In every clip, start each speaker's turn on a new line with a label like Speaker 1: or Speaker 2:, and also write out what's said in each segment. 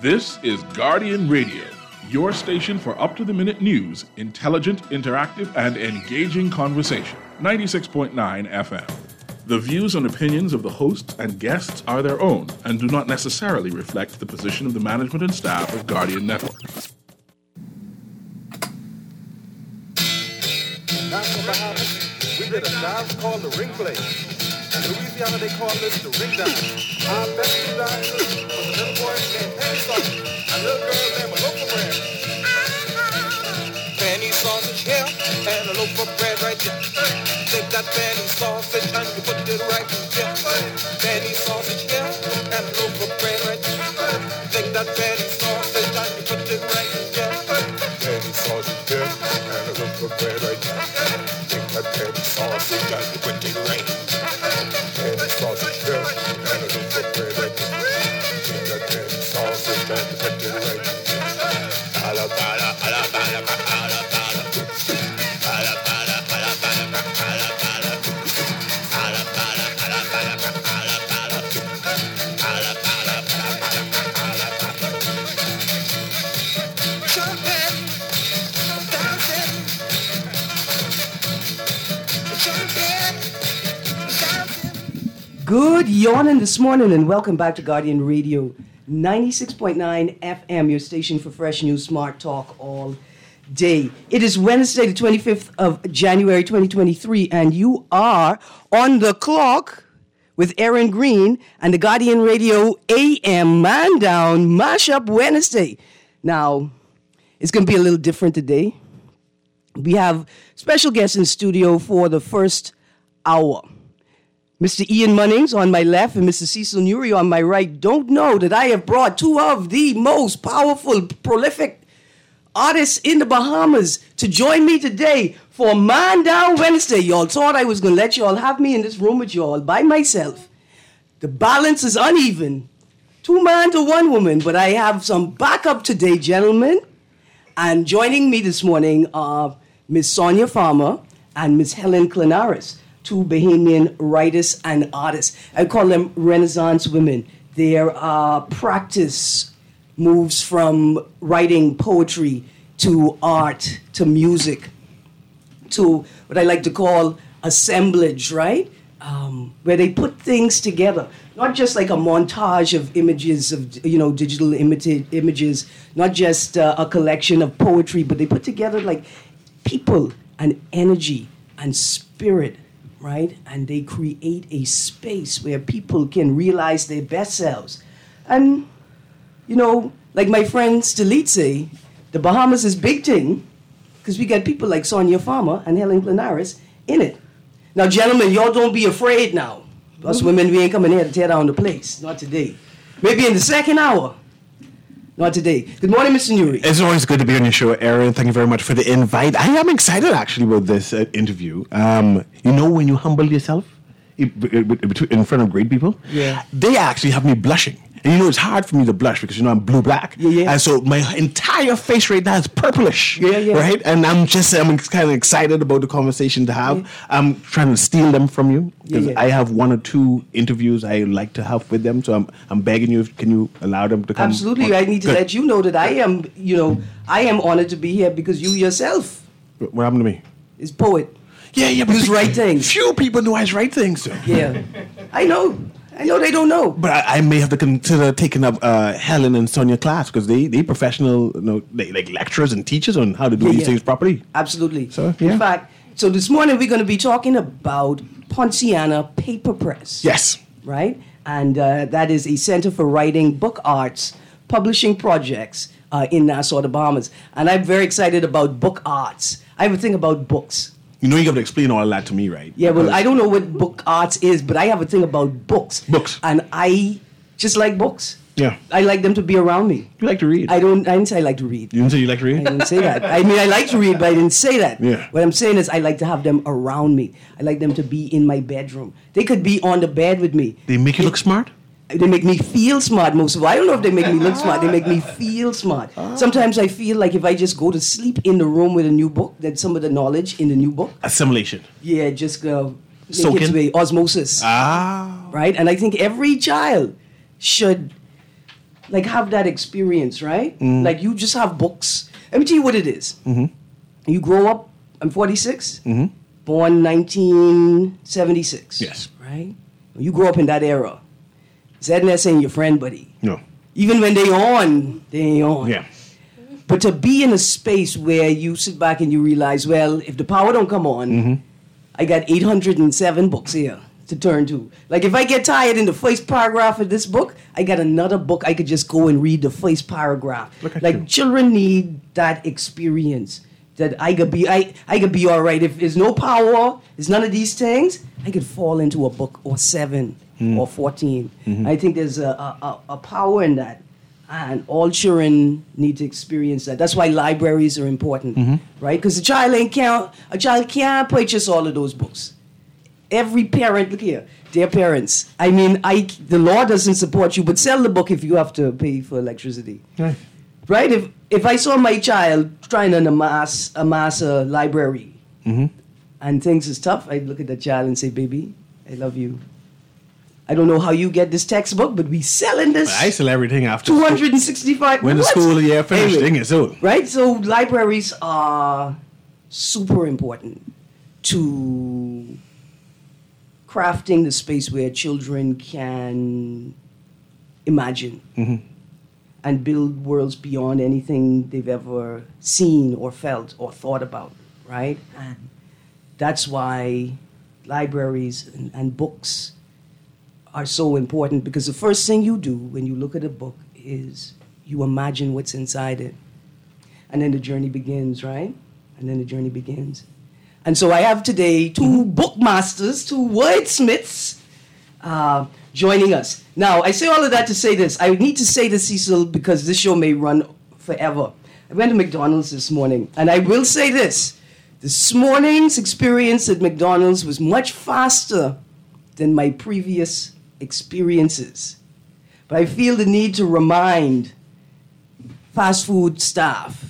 Speaker 1: This is Guardian Radio, your station for up-to-the-minute news, intelligent, interactive, and engaging conversation. 96.9 FM. The views and opinions of the hosts and guests are their own and do not necessarily reflect the position of the management and staff of Guardian Network.
Speaker 2: Now from Bahamas, we did a dance called the ring play. In Louisiana, they call this the ring dance. Our best two dancers was a little boy named Penny Sausage and a little girl named Loaf of Bread. Penny Sausage here and a loaf of bread right there. Take that penny sausage and you put it right in there. Penny Sausage here and a loaf of bread right there. Take that penny sausage and you put it right in there. Penny Sausage here and a loaf of bread right there. Take that penny sausage and you put it right in there. Penny sausage here and a loaf of bread right there. Take that penny sausage and you put it right in there. Alabama, Alabama, Alabama.
Speaker 3: Good yawning this morning and welcome back to Guardian Radio 96.9 FM, your station for fresh news, smart talk all day. It is Wednesday, the 25th of January 2023, and you are on the clock with Aaron Green and the Guardian Radio AM Man Down Mashup Wednesday. Now, it's going to be a little different today. We have special guests in studio for the first hour. Mr. Ian Munnings on my left and Mr. Cecil Nuri on my right don't know that I have brought two of the most powerful, prolific artists in the Bahamas to join me today for Man Down Wednesday. Y'all thought I was going to let y'all have me in this room with y'all by myself. The balance is uneven. 2 men to 1 woman, but I have some backup today, gentlemen. And joining me this morning are Miss Sonia Farmer and Miss Helen Clinaris. 2 Bahamian writers and artists. I call them Renaissance women. Their practice moves from writing poetry to art, to music, to what I like to call assemblage, right? Where they put things together. Not just like a montage of images, of digital images, not just a collection of poetry, but they put together like people and energy and spirit, right? And they create a space where people can realize their best selves. And, like my friend Stalit say, the Bahamas is big thing because we got people like Sonia Farmer and Helen Clinaris in it. Now, gentlemen, y'all don't be afraid now. Us women, we ain't coming here to tear down the place. Not today. Maybe in the second hour. Not today. Good morning, Mr. Nuri.
Speaker 4: It's always good to be on your show, Aaron. Thank you very much for the invite. I am excited, actually, about this interview. When you humble yourself in front of great people, they actually have me blushing. And it's hard for me to blush because, I'm blue-black.
Speaker 3: Yeah.
Speaker 4: And so my entire face right now is purplish.
Speaker 3: Yeah.
Speaker 4: Right? And I'm kind of excited about the conversation to have.
Speaker 3: Yeah.
Speaker 4: I'm trying to steal them from you because
Speaker 3: Yeah.
Speaker 4: I have 1 or 2 interviews I like to have with them. So I'm begging you, can you allow them to come?
Speaker 3: Absolutely. I need to let you know that I am honored to be here because you yourself
Speaker 4: What happened to me?
Speaker 3: is poet.
Speaker 4: Yeah, but
Speaker 3: You write things.
Speaker 4: Few people know I write things, sir.
Speaker 3: Yeah. I know they don't know.
Speaker 4: But I may have to consider taking up Helen and Sonia class because they professional, they like lecturers and teachers on how to do these things properly.
Speaker 3: Absolutely.
Speaker 4: So, yeah.
Speaker 3: In fact, so this morning we're going to be talking about Poinciana Paper Press.
Speaker 4: Yes.
Speaker 3: Right? And that is a center for writing book arts, publishing projects in Nassau, the Bahamas. And I'm very excited about book arts. I have a thing about books.
Speaker 4: You have to explain all that to me, right?
Speaker 3: Yeah, well, I don't know what book arts is, but I have a thing about books.
Speaker 4: Books.
Speaker 3: And I just like books.
Speaker 4: Yeah.
Speaker 3: I like them to be around me.
Speaker 4: You like to read.
Speaker 3: I didn't say I like to read.
Speaker 4: You didn't say you like to read?
Speaker 3: I didn't say that. I mean, I like to read, but I didn't say that.
Speaker 4: Yeah.
Speaker 3: What I'm saying is I like to have them around me. I like them to be in my bedroom. They could be on the bed with me.
Speaker 4: They make you look smart?
Speaker 3: They make me feel smart most of all. I don't know if they make me look smart. They make me feel smart. Sometimes I feel like if I just go to sleep in the room with a new book, that some of the knowledge in the new book.
Speaker 4: Assimilation.
Speaker 3: Yeah, just
Speaker 4: Soak
Speaker 3: make its
Speaker 4: in?
Speaker 3: way. Osmosis.
Speaker 4: Ah.
Speaker 3: Right? And I think every child should like have that experience, right? Like you just have books. Let me tell you what it is. You grow up, I'm 46, born 1976.
Speaker 4: Yes.
Speaker 3: Right? You grow up in that era. ZNS ain't your friend, buddy.
Speaker 4: No.
Speaker 3: Even when they ain't on.
Speaker 4: Yeah.
Speaker 3: But to be in a space where you sit back and you realize, well, if the power don't come on, I got 807 books here to turn to. Like if I get tired in the first paragraph of this book, I got another book I could just go and read the first paragraph.
Speaker 4: Look at
Speaker 3: like
Speaker 4: you.
Speaker 3: children need that experience that I could be all right. If there's no power, there's none of these things, I could fall into a book or 7 or 14. I think there's a power in that. And all children need to experience that. That's why libraries are important, right? Because a child can't purchase all of those books. Every parent, look here, their parents. I mean, the law doesn't support you, but sell the book if you have to pay for electricity, right? If I saw my child trying to amass a library and things is tough, I'd look at the child and say, "Baby, I love you. I don't know how you get this textbook, but we selling this.
Speaker 4: I sell everything after
Speaker 3: 265.
Speaker 4: when the
Speaker 3: What?
Speaker 4: school year finished.
Speaker 3: Anyway,
Speaker 4: Thing is so.
Speaker 3: right? So libraries are super important to crafting the space where children can imagine and build worlds beyond anything they've ever seen or felt or thought about, right? And that's why libraries and books are so important, because the first thing you do when you look at a book is you imagine what's inside it. And then the journey begins, right? And then the journey begins. And so I have today two bookmasters, two wordsmiths joining us. Now, I say all of that to say this. I need to say this, Cecil, because this show may run forever. I went to McDonald's this morning, and I will say this. This morning's experience at McDonald's was much faster than my previous experiences. But I feel the need to remind fast food staff,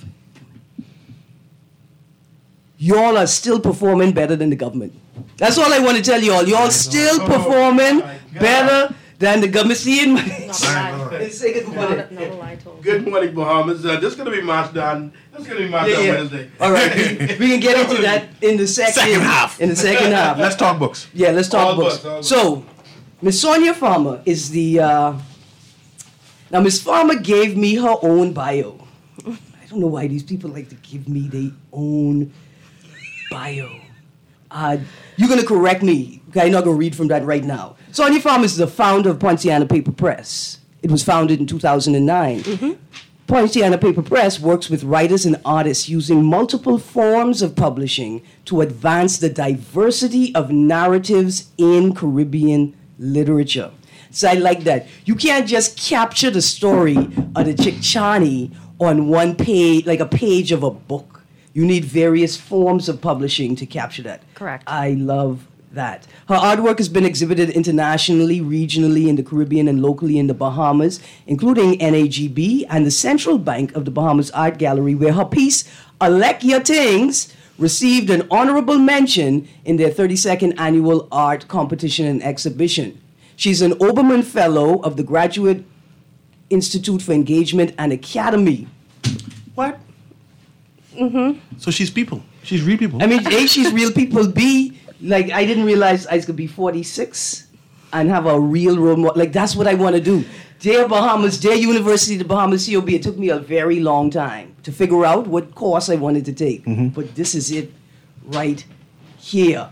Speaker 3: y'all are still performing better than the government. That's all I want to tell you all. Y'all still performing better than the government. See it? Say good morning.
Speaker 5: Good morning, Bahamas. This is going to be March down. This is going to be March down Wednesday.
Speaker 3: All right. We can get into that in the second
Speaker 4: half.
Speaker 3: In the second half.
Speaker 4: Let's talk books.
Speaker 3: Yeah, let's talk
Speaker 5: All
Speaker 3: books.
Speaker 5: books.
Speaker 3: So, Miss Sonia Farmer is the... now, Miss Farmer gave me her own bio. I don't know why these people like to give me their own bio. You're going to correct me. Okay, I'm not going to read from that right now. Sonia Farmer is the founder of Poinciana Paper Press. It was founded in 2009. Poinciana Paper Press works with writers and artists using multiple forms of publishing to advance the diversity of narratives in Caribbean literature. So I like that. You can't just capture the story of the Chicchani on one page, like a page of a book. You need various forms of publishing to capture that.
Speaker 6: Correct.
Speaker 3: I love that. Her artwork has been exhibited internationally, regionally in the Caribbean, and locally in the Bahamas, including NAGB and the Central Bank of the Bahamas Art Gallery, where her piece, Elect Your Things, received an honorable mention in their 32nd annual art competition and exhibition. She's an Obermann Fellow of the Graduate Institute for Engagement and Academy.
Speaker 4: What? So she's people. She's real people.
Speaker 3: I mean, A, she's real people. B, like, I didn't realize I was going to be 46 and have a real role model. Like, that's what I want to do. Dear Bahamas, dear University of the Bahamas COB, it took me a very long time to figure out what course I wanted to take. But this is it right here.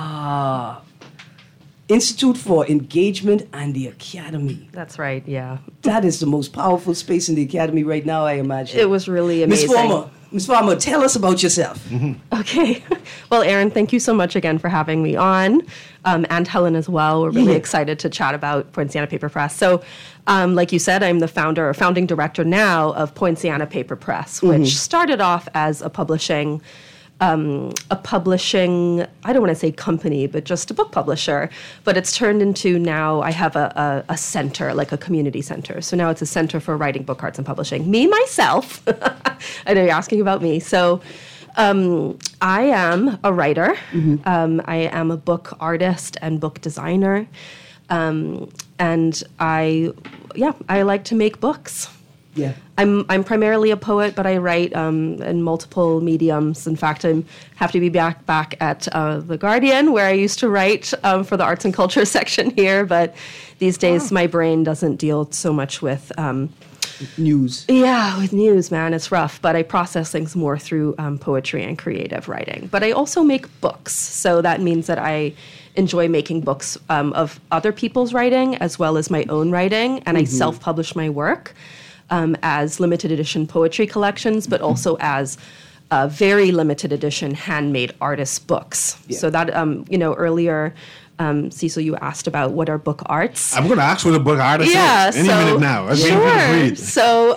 Speaker 3: Institute for Engagement and the Academy.
Speaker 6: That's right, yeah.
Speaker 3: That is the most powerful space in the Academy right now, I imagine.
Speaker 6: It was really amazing.
Speaker 3: Miss Farmer, tell us about yourself.
Speaker 6: Okay. Well, Aaron, thank you so much again for having me on, and Helen as well. We're really excited to chat about Poinciana Paper Press. So, like you said, I'm the founding director now of Poinciana Paper Press, which started off as a publishing, I don't want to say company, but just a book publisher. But it's turned into now I have a center, like a community center. So now it's a center for writing, book arts, and publishing. Me, myself, I know you're asking about me. So I am a writer. I am a book artist and book designer. And and I like to make books.
Speaker 3: Yeah.
Speaker 6: I'm primarily a poet, but I write in multiple mediums. In fact, I have to be back at The Guardian, where I used to write for the arts and culture section here. But these days, my brain doesn't deal so much with
Speaker 3: news.
Speaker 6: Yeah, with news, man, it's rough. But I process things more through poetry and creative writing. But I also make books, so that means that I enjoy making books of other people's writing as well as my own writing, and I self-publish my work. As limited edition poetry collections, but also as very limited edition handmade artist books. Yeah. So that, earlier, Cecil, you asked about what are book arts.
Speaker 4: I'm going to ask what a book artist is any minute now.
Speaker 6: Sure. So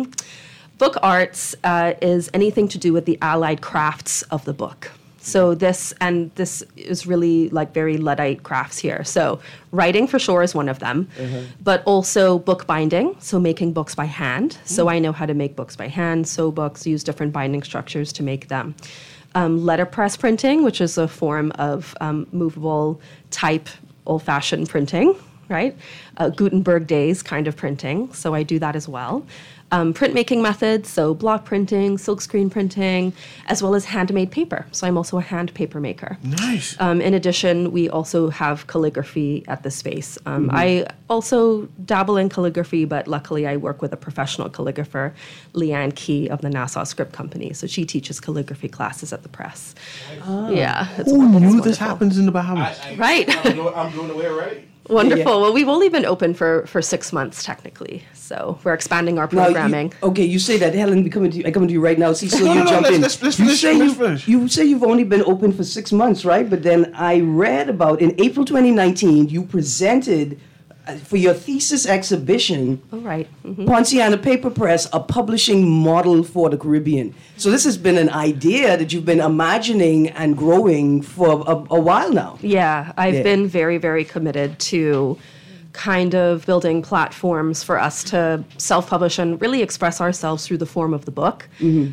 Speaker 6: book arts is anything to do with the allied crafts of the book. So this is really like very Luddite crafts here. So writing for sure is one of them, but also book binding, so making books by hand. So I know how to make books by hand, sew books, use different binding structures to make them. Letterpress printing, which is a form of movable type old-fashioned printing, right? Gutenberg days kind of printing, so I do that as well. Printmaking methods, so block printing, silkscreen printing, as well as handmade paper. So I'm also a hand paper maker.
Speaker 4: Nice.
Speaker 6: In addition, we also have calligraphy at the space. I also dabble in calligraphy, but luckily I work with a professional calligrapher, Leanne Key of the Nassau Script Company. So she teaches calligraphy classes at the press. Yeah.
Speaker 4: Who knew this happens in the Bahamas?
Speaker 6: Right.
Speaker 5: I'm blown away already.
Speaker 6: Wonderful.
Speaker 3: Yeah.
Speaker 6: Well, we've only been open for 6 months technically, so we're expanding our programming.
Speaker 3: You say that, Helen. I come to you right now. Cecil,
Speaker 4: No,
Speaker 3: you jump in.
Speaker 4: let's finish.
Speaker 3: You say you've only been open for 6 months, right? But then I read about in April 2019 you presented for your thesis exhibition.
Speaker 6: Oh, right.
Speaker 3: Poinciana Paper Press, a publishing model for the Caribbean. So this has been an idea that you've been imagining and growing for a while now.
Speaker 6: Yeah, I've been very, very committed to kind of building platforms for us to self-publish and really express ourselves through the form of the book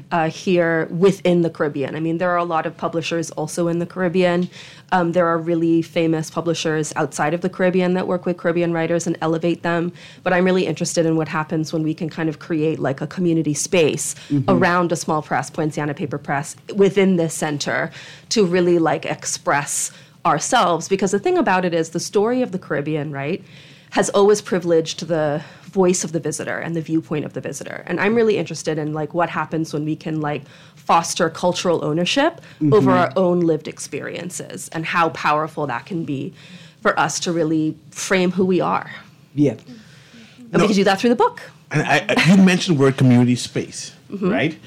Speaker 6: here within the Caribbean. I mean, there are a lot of publishers also in the Caribbean. There are really famous publishers outside of the Caribbean that work with Caribbean writers and elevate them. But I'm really interested in what happens when we can kind of create like a community space around a small press, Poinciana Paper Press, within this center to really like express ourselves. Because the thing about it is the story of the Caribbean, right, has always privileged the voice of the visitor and the viewpoint of the visitor. And I'm really interested in like what happens when we can like foster cultural ownership over our own lived experiences and how powerful that can be for us to really frame who we are.
Speaker 3: Yeah.
Speaker 6: And we can do that through the book.
Speaker 4: And you mentioned the word community space, right?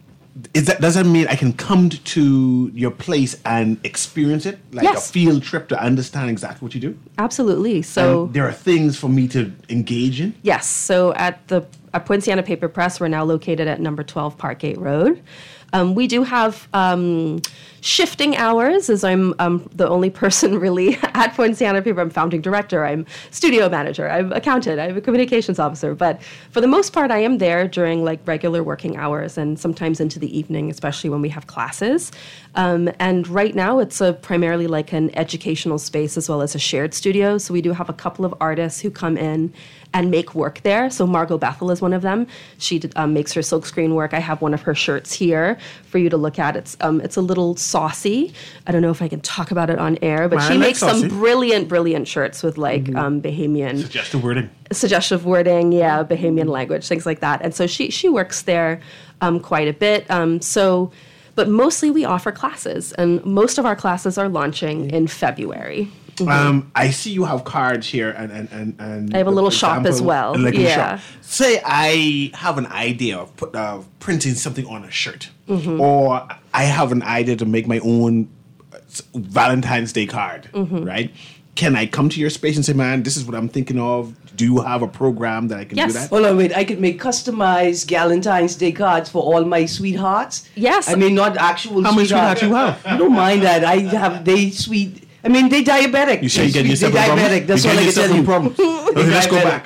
Speaker 4: Does that mean I can come to your place and experience it? Like
Speaker 6: Yes.
Speaker 4: a field trip to understand exactly what you do?
Speaker 6: Absolutely. So
Speaker 4: And there are things for me to engage in?
Speaker 6: yes. So at Poinciana Paper Press, we're now located at number 12 Parkgate Road. We do have shifting hours, as I'm the only person really at Poinciana Paper. I'm founding director, I'm studio manager, I'm accountant, I'm a communications officer. But for the most part, I am there during like regular working hours and sometimes into the evening, especially when we have classes. And right now, it's primarily like an educational space as well as a shared studio. So we do have a couple of artists who come in and make work there. So Margot Bethel is one of them. She makes her silkscreen work. I have one of her shirts here for you to look at. It's a little saucy. I don't know if I can talk about it on air, but she makes some brilliant shirts with like Bahamian suggestive wording, yeah, Bahamian language, things like that. And so she works there quite a bit. But mostly we offer classes, and most of our classes are launching in February.
Speaker 4: I see you have cards here, and
Speaker 6: I have a little shop as well.
Speaker 4: Like
Speaker 6: yeah.
Speaker 4: shop. Say I have an idea of printing something on a shirt, or I have an idea to make my own Valentine's Day card, right? Can I come to your space and say, man, this is what I'm thinking of? Do you have a program that I can do that?
Speaker 3: Hold on, wait. I could make customized Valentine's Day cards for all my sweethearts.
Speaker 6: Yes.
Speaker 3: I mean, not actual
Speaker 4: How many
Speaker 3: sweethearts.
Speaker 4: sweethearts you have?
Speaker 3: I don't mind that. They diabetic.
Speaker 4: You say you get
Speaker 3: They
Speaker 4: yourself
Speaker 3: diabetic. That's all I can tell you.
Speaker 4: Problems. Okay, let's go back.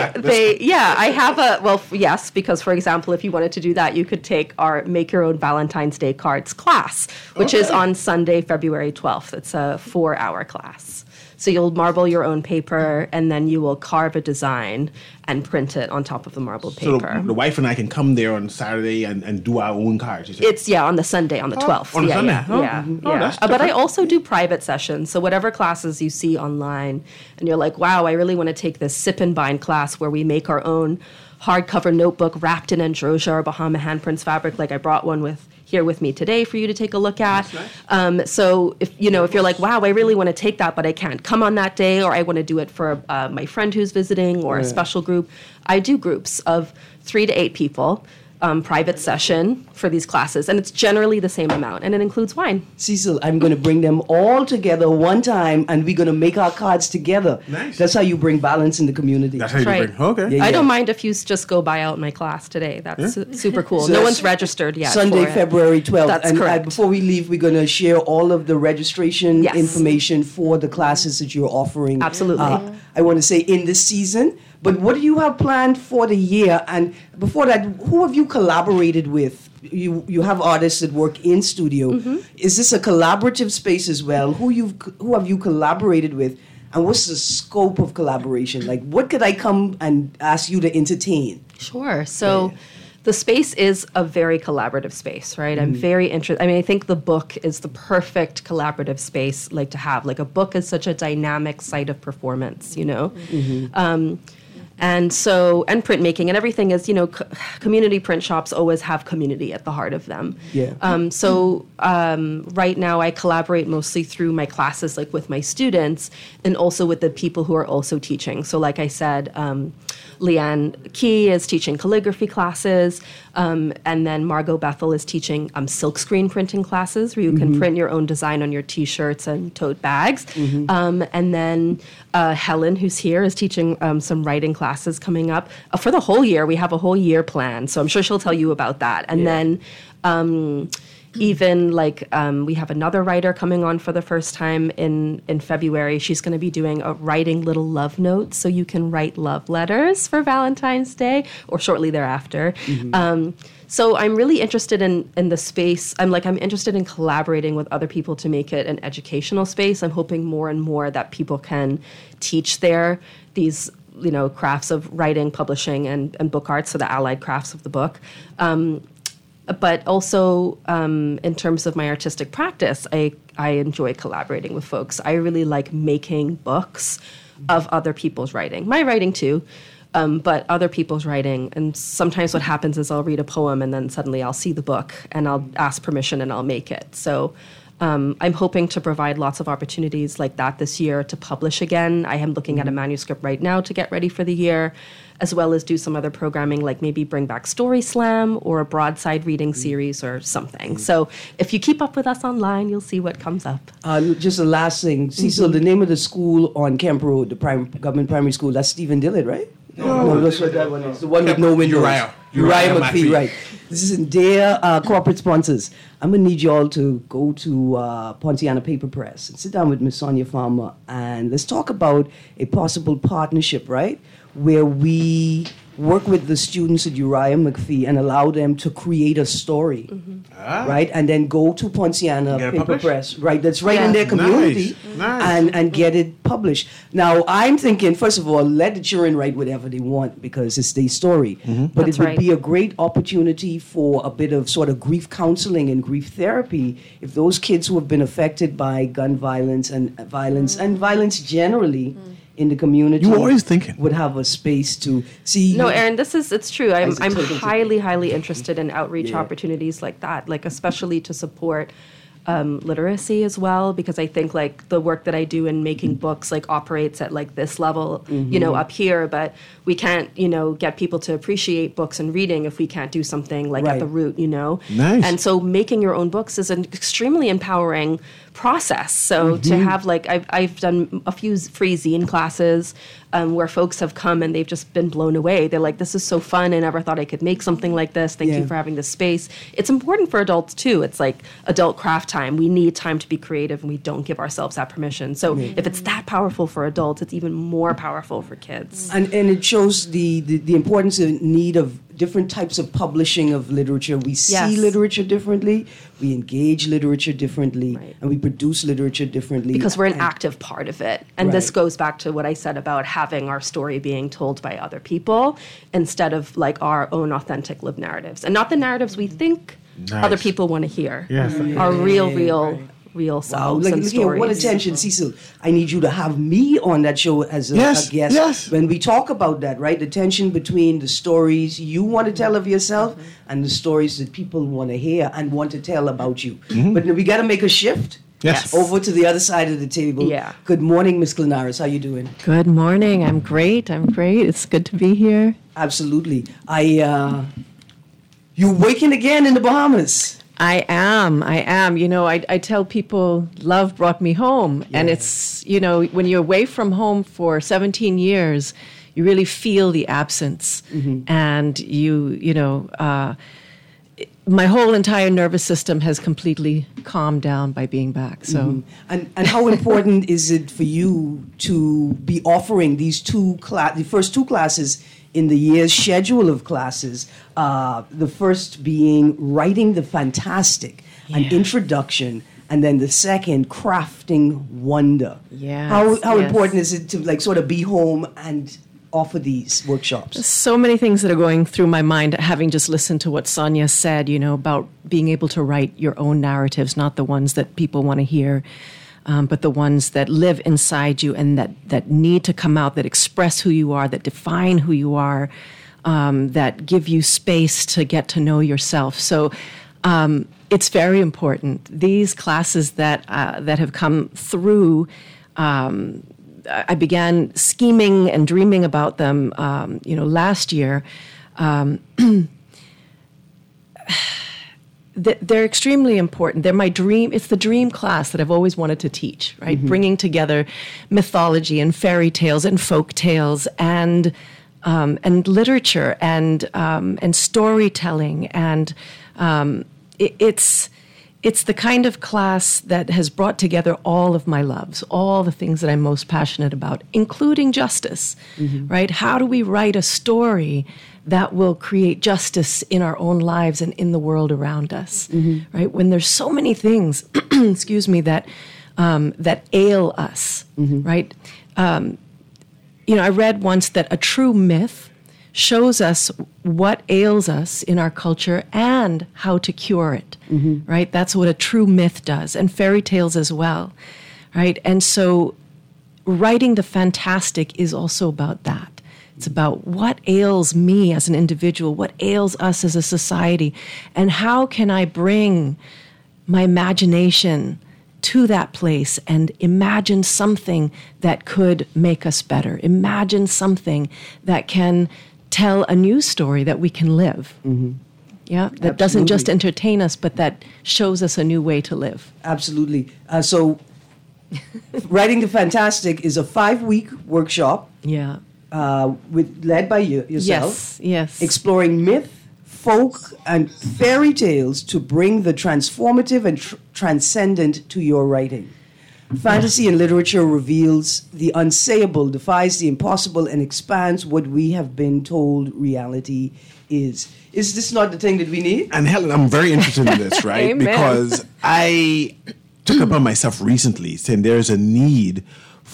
Speaker 6: I have yes, because for example, if you wanted to do that, you could take our Make Your Own Valentine's Day Cards class, which is on Sunday, February 12th. It's a 4-hour class. So you'll marble your own paper, and then you will carve a design and print it on top of the marbled
Speaker 4: So
Speaker 6: paper.
Speaker 4: the wife and I can come there on Saturday and do our own cards. You said?
Speaker 6: It's on the Sunday, on the 12th.
Speaker 4: on Sunday.
Speaker 6: Yeah,
Speaker 4: Oh.
Speaker 6: yeah,
Speaker 4: Oh,
Speaker 6: yeah.
Speaker 4: that's
Speaker 6: But I
Speaker 4: different.
Speaker 6: also do private sessions. So whatever classes you see online, and you're like, wow, I really want to take this sip and bind class where we make our own hardcover notebook wrapped in Androsia or Bahama handprints fabric. Like I brought one here with me today for you to take a look at. So if you're like, wow, I really want to take that, but I can't come on that day, or I want to do it for my friend who's visiting or a special group, I do groups of 3 to 8 people. Private session for these classes, and it's generally the same amount, and it includes wine.
Speaker 3: Cecil, I'm going to bring them all together one time, and we're going to make our cards together.
Speaker 4: Nice.
Speaker 3: That's how you bring balance in the community.
Speaker 4: That's how you
Speaker 6: Right.
Speaker 4: bring. Okay.
Speaker 3: Yeah.
Speaker 6: I don't mind if you just go buy out my class today. That's super cool.
Speaker 3: So
Speaker 6: no
Speaker 3: that's
Speaker 6: one's registered yet.
Speaker 3: Sunday,
Speaker 6: for it.
Speaker 3: February 12th.
Speaker 6: That's
Speaker 3: and
Speaker 6: correct.
Speaker 3: before we leave, we're going to share all of the registration
Speaker 6: Yes.
Speaker 3: information for the classes that you're offering.
Speaker 6: Absolutely.
Speaker 3: I want to say in this season. But what do you have planned for the year? And before that, who have you collaborated with? You have artists that work in studio.
Speaker 6: Mm-hmm.
Speaker 3: Is this a collaborative space as well? Who have you collaborated with? And what's the scope of collaboration? Like, what could I come and ask you to entertain?
Speaker 6: Sure. So the space is a very collaborative space, right? I'm very interested. I mean, I think the book is the perfect collaborative space to have. Like a book is such a dynamic site of performance, And printmaking and everything is, community print shops always have community at the heart of them.
Speaker 3: Yeah.
Speaker 6: Right now I collaborate mostly through my classes, like with my students, and also with the people who are also teaching. So like I said, Leanne Key is teaching calligraphy classes, and then Margot Bethel is teaching silkscreen printing classes where you can print your own design on your T-shirts and tote bags. And then Helen, who's here, is teaching some writing classes coming up. For the whole year, we have a whole year plan, so I'm sure she'll tell you about that. And then even we have another writer coming on for the first time in February. She's going to be doing a writing little love notes, so you can write love letters for Valentine's Day or shortly thereafter. So I'm really interested in the space. I'm interested in collaborating with other people to make it an educational space. I'm hoping more and more that people can teach these crafts of writing, publishing, and book art, so the allied crafts of the book. But also, in terms of my artistic practice, I enjoy collaborating with folks. I really like making books of other people's writing. My writing, too, but other people's writing. And sometimes what happens is I'll read a poem, and then suddenly I'll see the book, and I'll ask permission, and I'll make it. So I'm hoping to provide lots of opportunities like that this year to publish again. I am looking at a manuscript right now to get ready for the year, as well as do some other programming, like maybe bring back Story Slam or a broadside reading series or something. So if you keep up with us online, you'll see what comes up.
Speaker 3: Just the last thing, Cecil, the name of the school on Camp Road, the government primary school, that's Stephen Dillard, right? No, that's what that one is. The one with no windows. Uriah McPhee, right. This is in their corporate sponsors. I'm going to need you all to go to Ponciana Paper Press and sit down with Miss Sonia Farmer, and let's talk about a possible partnership, right? Where we work with the students at Uriah McPhee and allow them to create a story, right? And then go to Ponciana
Speaker 4: Get it
Speaker 3: Paper
Speaker 4: published?
Speaker 3: Press, right? That's right in their community,
Speaker 4: Nice.
Speaker 3: and get it published. Now, I'm thinking, first of all, let the children write whatever they want because it's their story. But
Speaker 6: That's
Speaker 3: it would
Speaker 6: right.
Speaker 3: be a great opportunity for a bit of sort of grief counseling and grief therapy if those kids who have been affected by gun violence and violence generally in the community.
Speaker 4: You always thinking.
Speaker 3: Would have a space to see.
Speaker 6: No, Erin, it's true. I'm
Speaker 3: Isaac Turtle.
Speaker 6: highly interested in outreach
Speaker 3: Yeah.
Speaker 6: opportunities like that, especially to support literacy as well, because I think the work that I do in making books operates at this level, up here, but we can't, get people to appreciate books and reading if we can't do something at
Speaker 3: Right.
Speaker 6: the root,
Speaker 4: Nice.
Speaker 6: And so making your own books is an extremely empowering process. So to have I've done a few free zine classes where folks have come and they've just been blown away. They're like, this is so fun. I never thought I could make something like this. Thank
Speaker 3: Yeah.
Speaker 6: you for having this space. It's important for adults too. It's like adult craft time. We need time to be creative and we don't give ourselves that permission. So if it's that powerful for adults, it's even more powerful for kids.
Speaker 3: And it shows the importance and need of different types of publishing of literature. We see
Speaker 6: Yes.
Speaker 3: literature differently, we engage literature differently,
Speaker 6: Right.
Speaker 3: and we produce literature differently.
Speaker 6: because we're an
Speaker 3: And-
Speaker 6: active part of it. And this
Speaker 3: Right.
Speaker 6: goes back to what I said about having our story being told by other people instead of like our own authentic lived narratives. And not the narratives we think
Speaker 4: Nice.
Speaker 6: other people want to hear.
Speaker 4: Yes.
Speaker 6: Our real,
Speaker 3: Yeah,
Speaker 6: real,
Speaker 3: right.
Speaker 6: real
Speaker 3: Wow,
Speaker 6: selves
Speaker 3: look,
Speaker 6: and
Speaker 3: look here,
Speaker 6: stories.
Speaker 3: what attention, Cecil. I need you to have me on that show as a,
Speaker 4: Yes,
Speaker 3: a guest.
Speaker 4: yes.
Speaker 3: When we talk about that, right? The tension between the stories you want to tell of yourself and the stories that people want to hear and want to tell about you. But we got to make a shift.
Speaker 4: Yes.
Speaker 3: Over to the other side of the table.
Speaker 6: Yeah.
Speaker 3: Good morning, Miss Clinaris. How you doing?
Speaker 7: Good morning. I'm great. It's good to be here.
Speaker 3: Absolutely. You waking again in the Bahamas.
Speaker 7: I am. You know, I tell people love brought me home. And it's, you know, when you're away from home for 17 years, you really feel the absence. And my whole entire nervous system has completely calmed down by being back. So
Speaker 3: And how important is it for you to be offering these the first two classes in the year's schedule of classes? The first being Writing the Fantastic, an introduction, and then the second, Crafting Wonder.
Speaker 7: Yes,
Speaker 3: How
Speaker 7: yes.
Speaker 3: important is it to like sort of be home and offer these workshops?
Speaker 7: So many things that are going through my mind, having just listened to what Sonia said, you know, about being able to write your own narratives, not the ones that people want to hear, but the ones that live inside you and that need to come out, that express who you are, that define who you are, that give you space to get to know yourself. So it's very important. These classes that have come through, I began scheming and dreaming about them, last year. They're extremely important. They're my dream. It's the dream class that I've always wanted to teach, right? Bringing together mythology and fairy tales and folk tales and literature and storytelling. And it's the kind of class that has brought together all of my loves, all the things that I'm most passionate about, including justice, right? How do we write a story that will create justice in our own lives and in the world around us, right? When there's so many things, excuse me, that ail us, right? I read once that a true myth shows us what ails us in our culture and how to cure it, right? That's what a true myth does, and fairy tales as well, right? And so writing the fantastic is also about that. It's about what ails me as an individual, what ails us as a society, and how can I bring my imagination to that place and imagine something that could make us better, imagine something that can tell a new story that we can live. Yeah, that doesn't just entertain us, but that shows us a new way to live.
Speaker 3: Absolutely. So, Writing the Fantastic is a 5-week workshop.
Speaker 7: Yeah.
Speaker 3: Led by yourself.
Speaker 7: Yes.
Speaker 3: Exploring myth, folk, and fairy tales to bring the transformative and transcendent to your writing. Fantasy and literature reveals the unsayable, defies the impossible, and expands what we have been told reality is. Is this not the thing that we need?
Speaker 4: And Helen, I'm very interested in this, right?
Speaker 7: Amen.
Speaker 4: Because I took it upon myself recently, saying there's a need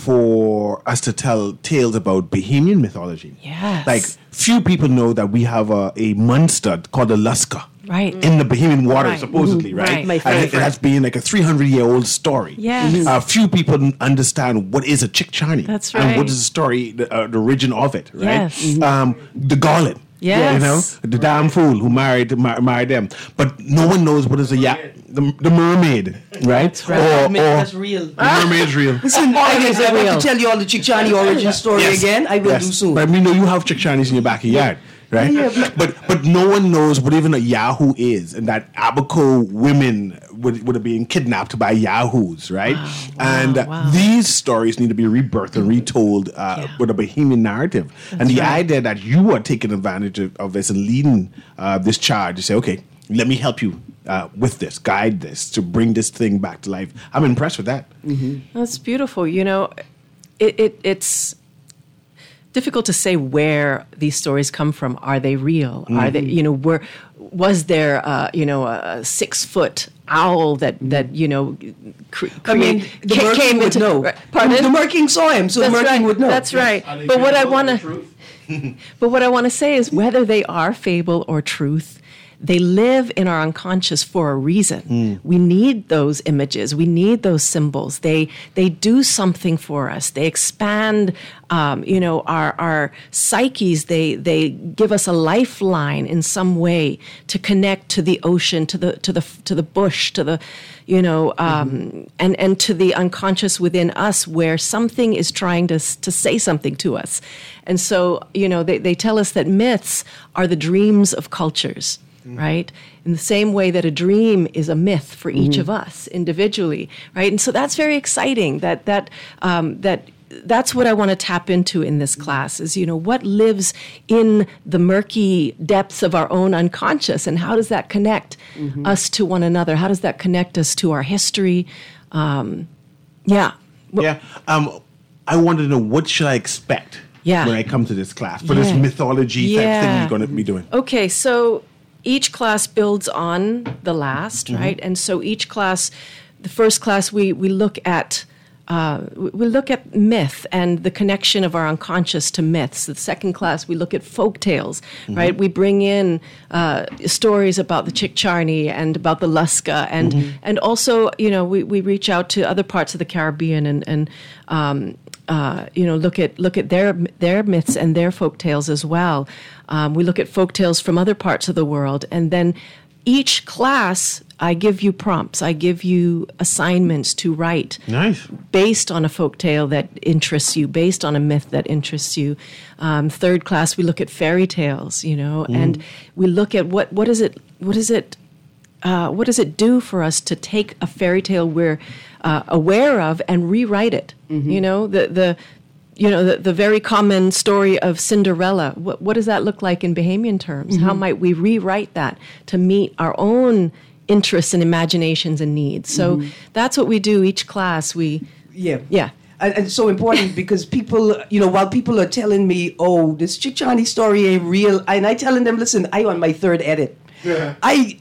Speaker 4: for us to tell tales about Bahamian mythology.
Speaker 7: Yes.
Speaker 4: Like, few people know that we have a monster called the Lusca.
Speaker 7: Right.
Speaker 4: In the Bahamian waters,
Speaker 7: Right.
Speaker 4: supposedly, right?
Speaker 7: Right. My
Speaker 4: And it
Speaker 7: favorite.
Speaker 4: has been like a 300-year-old story.
Speaker 7: Yes.
Speaker 4: Few people understand what is a Chickchani.
Speaker 7: That's
Speaker 4: And what
Speaker 7: right.
Speaker 4: is the story, the origin of it, right?
Speaker 7: Yes.
Speaker 4: The Garland.
Speaker 7: Yes.
Speaker 4: You know, the damn fool who married them. But no one knows what is the mermaid, right?
Speaker 3: That's real.
Speaker 4: The mermaid's real.
Speaker 3: Listen, I have
Speaker 7: real.
Speaker 3: to tell you all the Chickchani origin story
Speaker 4: Yes.
Speaker 3: again. I will
Speaker 4: Yes.
Speaker 3: do soon.
Speaker 4: But we know you have Chickchanis in your backyard, right?
Speaker 3: Yeah,
Speaker 4: but no one knows what even a Yahoo is, and that Abaco women would have been kidnapped by Yahoos, right?
Speaker 7: Wow.
Speaker 4: These stories need to be rebirthed and retold with a Bahamian narrative. And the idea that you are taking advantage of this and leading this charge to say, okay, let me help you with this, guide this, to bring this thing back to life. I'm impressed with that.
Speaker 7: That's beautiful. You know, it's difficult to say where these stories come from. Are they real? Are they, was there, a 6-foot owl that
Speaker 3: the Merkin would know.
Speaker 7: Pardon?
Speaker 3: The Merkin saw him, so the Merkin would know.
Speaker 7: That's right. But what I want to say is whether they are fable or truth, they live in our unconscious for a reason. We need those images. We need those symbols. They do something for us. They expand, our psyches. They give us a lifeline in some way to connect to the ocean, to the bush, to the, and to the unconscious within us, where something is trying to say something to us. And so, they tell us that myths are the dreams of cultures. Right? In the same way that a dream is a myth for each of us individually, right? And so that's very exciting. That's what I want to tap into in this class is, what lives in the murky depths of our own unconscious, and how does that connect us to one another? How does that connect us to our history? I
Speaker 4: wanted to know, what should I expect when I come to this class for this mythology type thing you're going to be doing?
Speaker 7: Okay, so each class builds on the last, right? And so each class, the first class, we look at myth and the connection of our unconscious to myths. The second class, we look at folk tales, right? We bring in stories about the Chicxarney and about the Lusca, and also, we reach out to other parts of the Caribbean and look at their myths and their folk tales as well. We look at folk tales from other parts of the world, and then each class, I give you prompts. I give you assignments to write.
Speaker 4: Nice. Based
Speaker 7: on a folk tale that interests you, based on a myth that interests you. Third class, we look at fairy tales, and we look at what does it do for us to take a fairy tale we're aware of and rewrite it. The very common story of Cinderella. What does that look like in Bahamian terms? How might we rewrite that to meet our own interests and imaginations and needs? So that's what we do each class. And
Speaker 3: it's so important because people, while people are telling me, oh, this Chicxarney story ain't real, and I telling them, listen, I on my third edit. Yeah.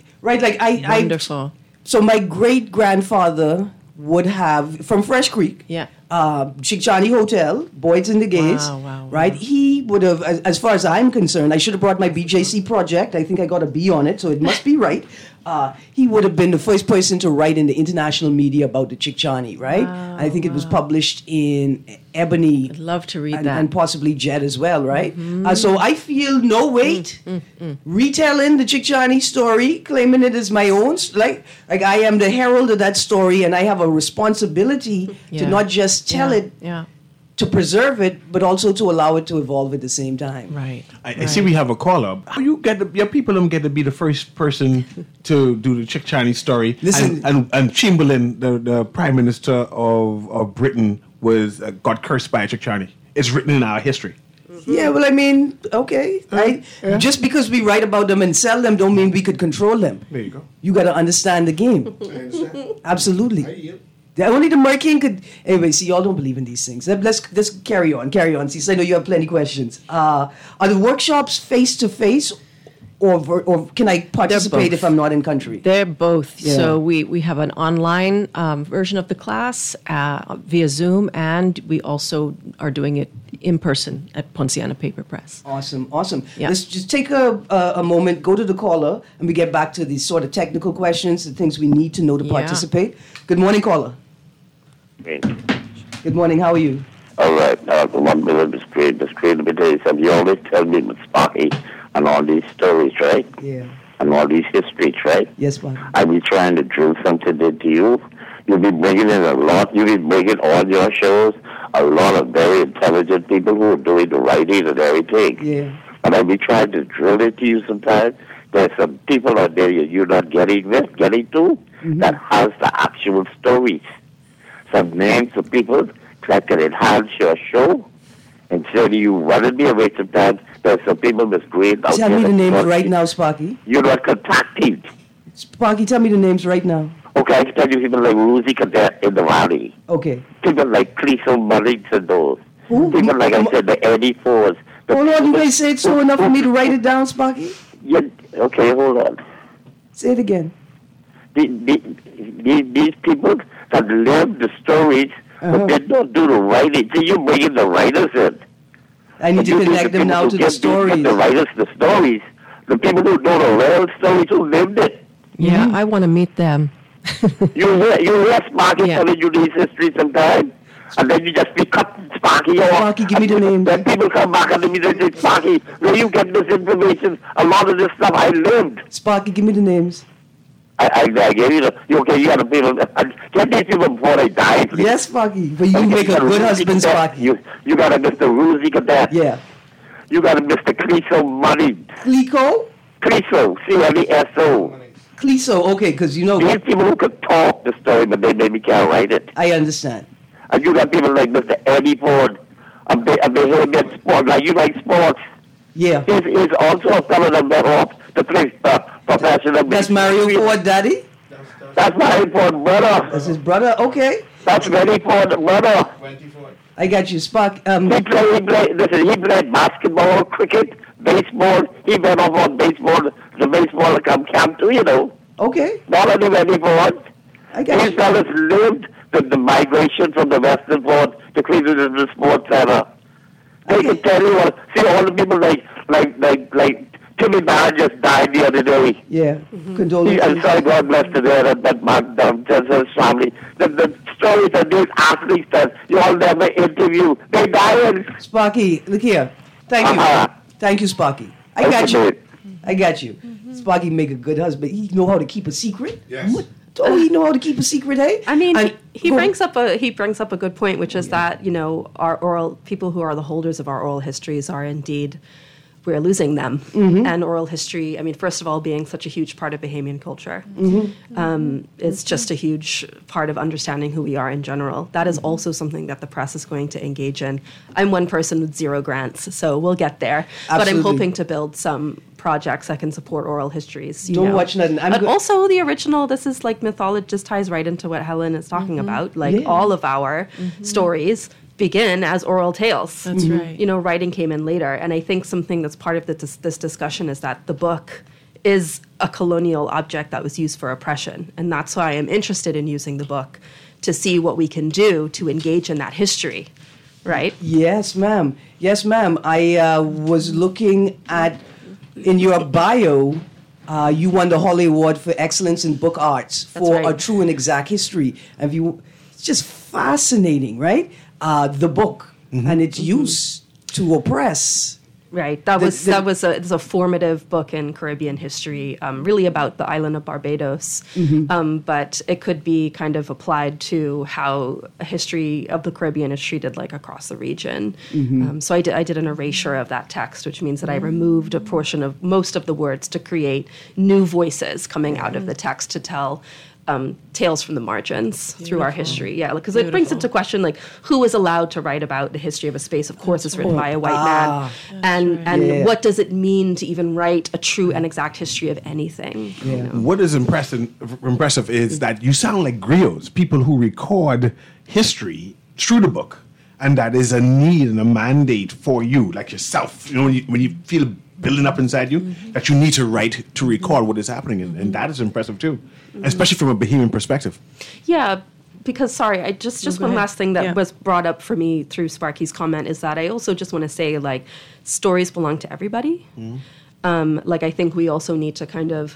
Speaker 7: Wonderful.
Speaker 3: So my great grandfather would have from Fresh Creek. Yeah. Chicxarney Hotel, Boyd's in the Gates, right? Wow. He would have, as far as I'm concerned, I should have brought my BJC project. I think I got a B on it, so it must be right. He would have been the first person to write in the international media about the Chicxarney, right? I think it was published in Ebony.
Speaker 7: I'd love to read that.
Speaker 3: And possibly Jet as well, right? So I feel no weight retelling the Chicxarney story, claiming it as my own. Like I am the herald of that story, and I have a responsibility to not just tell it, to preserve it, but also to allow it to evolve at the same time.
Speaker 7: Right.
Speaker 4: I see we have a caller. Your people don't get to be the first person to do the Chicxarney story. Listen, and Chamberlain, the Prime Minister of Britain, got cursed by Chicxarney. It's written in our history.
Speaker 3: Yeah, well, I mean, okay. Just because we write about them and sell them don't mean we could control them.
Speaker 4: There you go.
Speaker 3: You got to understand the game.
Speaker 5: I understand.
Speaker 3: Absolutely. Only the Merkin could. Anyway, see, y'all don't believe in these things. Let's carry on. See, I know you have plenty of questions. Are the workshops face to face, or can I participate if I'm not in country?
Speaker 7: They're both. Yeah. So we have an online version of the class via Zoom, and we also are doing it in person at Poinciana Paper Press.
Speaker 3: Awesome. Yeah. Let's just take a moment, go to the caller, and we get back to these sort of technical questions, the things we need to know to participate. Good morning, caller.
Speaker 8: Great.
Speaker 3: Good morning. How are you?
Speaker 8: All right. The one minute is great. It's great to be there. So you always tell me with Sparky and all these stories, right?
Speaker 3: Yeah.
Speaker 8: And all these histories, right?
Speaker 3: Yes, ma'am.
Speaker 8: I be trying to drill something into you. You'll be bringing in a lot. You'll be bringing on your shows a lot of very intelligent people who are doing the writing and everything.
Speaker 3: Yeah.
Speaker 8: And I be trying to drill it to you sometimes. There's some people out there you're not getting to that has the actual stories. Some names of people that can enhance your show. Instead of you running me away sometimes, there's some people that's great out there.
Speaker 3: Tell me the names right now, Sparky.
Speaker 8: You're not contacting.
Speaker 3: Sparky, tell me the names right now.
Speaker 8: Okay, I can tell you people like Rosie Cadet in the Valley.
Speaker 3: Okay.
Speaker 8: People like Cleso Mullings and those.
Speaker 3: Who?
Speaker 8: People like I said, the Eddie Fords.
Speaker 3: Hold on, you may say it slow enough for me to write it down, Sparky?
Speaker 8: Yeah, okay, hold on.
Speaker 3: Say it again.
Speaker 8: These people that live the stories, but they don't do the writing. See, you bring in the writers in.
Speaker 3: I need to connect them now to the stories.
Speaker 8: The writers, the stories. The people who know the real stories, who lived it.
Speaker 7: Yeah, I want to meet them.
Speaker 8: You hear Sparky telling you these histories sometimes, and then you just pick up Sparky off.
Speaker 3: Sparky, give me the name.
Speaker 8: Then people come back and they say, Sparky, where you get this information? A lot of this stuff I lived.
Speaker 3: Sparky, give me the names.
Speaker 8: I gave you the, you got the people, get these people before they die, please.
Speaker 3: Yes, Sparky, but you make a good husband, Sparky.
Speaker 8: You got a Mr. Ruzy Cadet.
Speaker 3: Yeah.
Speaker 8: You got a Mr. Cleso Money.
Speaker 3: Clico?
Speaker 8: Cleso, C-L-E-S-O.
Speaker 3: Cleso, okay, because you know...
Speaker 8: These people who could talk the story, but they maybe can't write it.
Speaker 3: I understand.
Speaker 8: And you got people like Mr. Eddie Ford, a behavior sport, like you like sports.
Speaker 3: Yeah.
Speaker 8: He's also a fellow that went off to play professional.
Speaker 3: That's Mario Ford, Daddy?
Speaker 8: That's Mario Ford, brother.
Speaker 3: That's his brother, okay.
Speaker 8: That's Eddie Ford, brother.
Speaker 3: I got you, Spark.
Speaker 8: He played basketball, cricket, baseball. He went off on baseball, the baseball camp too, you know.
Speaker 3: Okay.
Speaker 8: Not only Eddie Ford.
Speaker 3: I got
Speaker 8: These fellas lived the migration from the Western Port to Cleveland to the Sports Center. They can tell you what. See, all the people like Timmy Barr just died the other day.
Speaker 3: Yeah. Condolences.
Speaker 8: I'm sorry, God bless to that Mark his family. The stories that these athletes that you all never interview, they die.
Speaker 3: Sparky, look here. Thank you. Thank you, Sparky. I got you. I got you. Sparky make a good husband. He know how to keep a secret.
Speaker 5: Yes.
Speaker 3: Oh, he know how to keep a secret, hey?
Speaker 6: I mean, he brings up a good point, which is that, you know, our oral people who are the holders of our oral histories are indeed, we're losing them. And oral history, I mean, first of all, being such a huge part of Bahamian culture, it's just a huge part of understanding who we are in general. That is also something that the press is going to engage in. I'm one person with 0 grants, so we'll get there.
Speaker 3: Absolutely.
Speaker 6: But I'm hoping to build some projects that can support oral histories.
Speaker 3: Don't watch nothing.
Speaker 6: But also the original, this is like mythology, just ties right into what Helen is talking about. Like all of our stories begin as oral tales.
Speaker 7: That's right.
Speaker 6: You know, writing came in later. And I think something that's part of this discussion is that the book is a colonial object that was used for oppression. And that's why I'm interested in using the book to see what we can do to engage in that history. Right?
Speaker 3: Yes, ma'am. Yes, ma'am. I was looking at, in your bio, you won the Hawley Award for Excellence in Book Arts for a true and exact history. It's just fascinating, right? The book and its use to oppress.
Speaker 6: Right. It's a formative book in Caribbean history, really about the island of Barbados. But it could be kind of applied to how a history of the Caribbean is treated like across the region. So I did an erasure of that text, which means that I removed a portion of most of the words to create new voices coming out of the text to tell tales from the margins through our history. Yeah, because it brings into question, like, who is allowed to write about the history of a space? Of course, it's written by a white man. And what does it mean to even write a true and exact history of anything?
Speaker 4: Yeah. You know? What is impressive is that you sound like griots, people who record history through the book. And that is a need and a mandate for you, like yourself. You know, when you feel building up inside you, that you need to write to record what is happening. And that is impressive too, especially from a Bahamian perspective.
Speaker 6: Yeah, because, I just one last thing that was brought up for me through Sparky's comment is that I also just want to say, like, stories belong to everybody. Like, I think we also need to kind of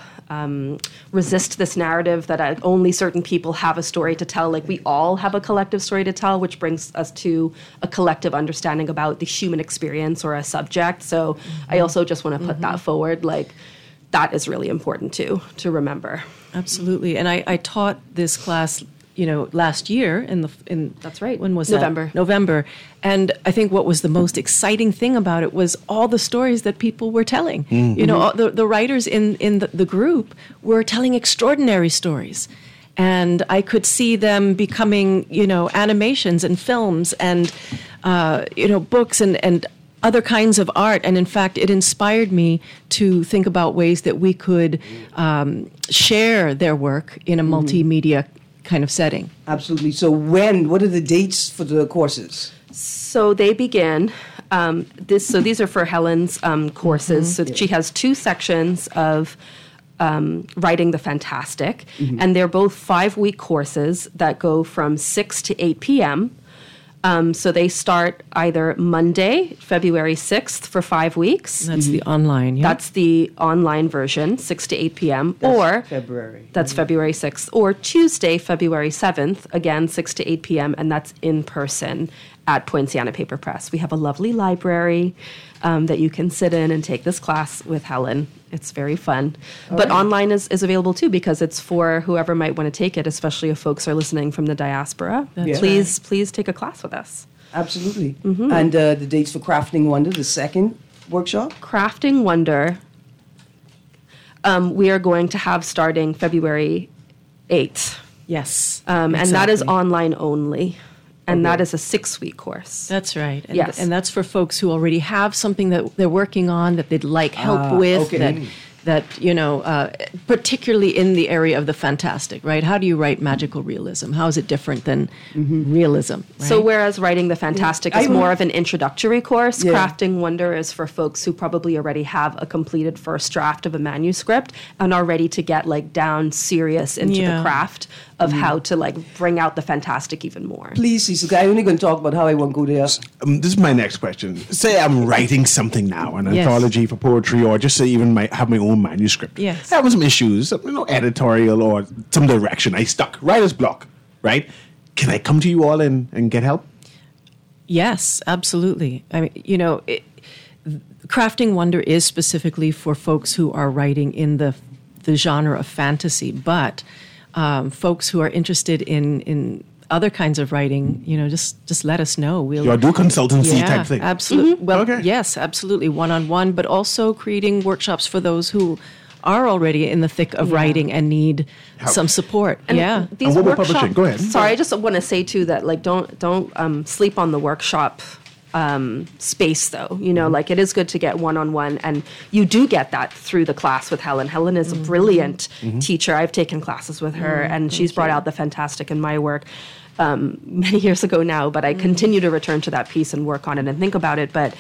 Speaker 6: resist this narrative that only certain people have a story to tell. Like, we all have a collective story to tell, which brings us to a collective understanding about the human experience or a subject. So I also just want to put that forward. Like, that is really important, too, to remember.
Speaker 7: Absolutely. And I taught this class, last year
Speaker 6: that's right.
Speaker 7: When was
Speaker 6: November.
Speaker 7: that? November. And I think what was the most exciting thing about it was all the stories that people were telling. All the writers in the group were telling extraordinary stories. And I could see them becoming, animations and films and, books and other kinds of art. And in fact, it inspired me to think about ways that we could share their work in a multimedia kind of setting.
Speaker 3: Absolutely. So what are the dates for the courses?
Speaker 6: So they begin. These are for Helen's courses. So she has 2 sections of writing the fantastic, and they're both 5-week courses that go from 6 to 8 p.m. So they start either Monday, February 6th for 5 weeks.
Speaker 7: That's the online, yeah?
Speaker 6: That's the online version, 6 to 8 p.m.
Speaker 3: That's February.
Speaker 6: That's February 6th. Or Tuesday, February 7th, again, 6 to 8 p.m., and that's in person at Poinciana Paper Press. We have a lovely library that you can sit in and take this class with Helen. It's very fun. But online is available too, because it's for whoever might want to take it, especially if folks are listening from the diaspora. Please take a class with us.
Speaker 3: Absolutely. And the dates for Crafting Wonder, the second workshop?
Speaker 6: Crafting Wonder, we are going to have starting February 8th.
Speaker 7: Yes.
Speaker 6: And that is online only. And that is a 6-week course.
Speaker 7: That's right. And,
Speaker 6: yes.
Speaker 7: And that's for folks who already have something that they're working on that they'd like help with, that particularly in the area of the fantastic, right? How do you write magical realism? How is it different than realism? Right?
Speaker 6: So whereas writing the fantastic is more of an introductory course, Crafting Wonder is for folks who probably already have a completed first draft of a manuscript and are ready to get down serious into the craft of how to bring out the fantastic even more.
Speaker 3: Please, Cecil, I'm only going to talk about how I want to go there.
Speaker 4: This is my next question. Say I'm writing something now, an anthology for poetry, or just say even have my own manuscript.
Speaker 7: Yes.
Speaker 4: I have some issues, editorial or some direction. I stuck. Writer's block, right? Can I come to you all and get help?
Speaker 7: Yes, absolutely. I mean, Crafting Wonder is specifically for folks who are writing in the genre of fantasy, but folks who are interested in other kinds of writing, just let us know. We'll
Speaker 4: do consultancy type thing.
Speaker 7: Absolutely. Well, yes, absolutely, one-on-one, but also creating workshops for those who are already in the thick of writing and need some support.
Speaker 6: And these
Speaker 4: and
Speaker 6: workshops.
Speaker 4: Publishing. Go ahead.
Speaker 6: Sorry, I just want to say too that don't sleep on the workshop space though. It is good to get one-on-one, and you do get that through the class with Helen. Helen is a brilliant teacher. I've taken classes with her, and she's brought out the fantastic in my work many years ago now, but I continue to return to that piece and work on it and think about it. But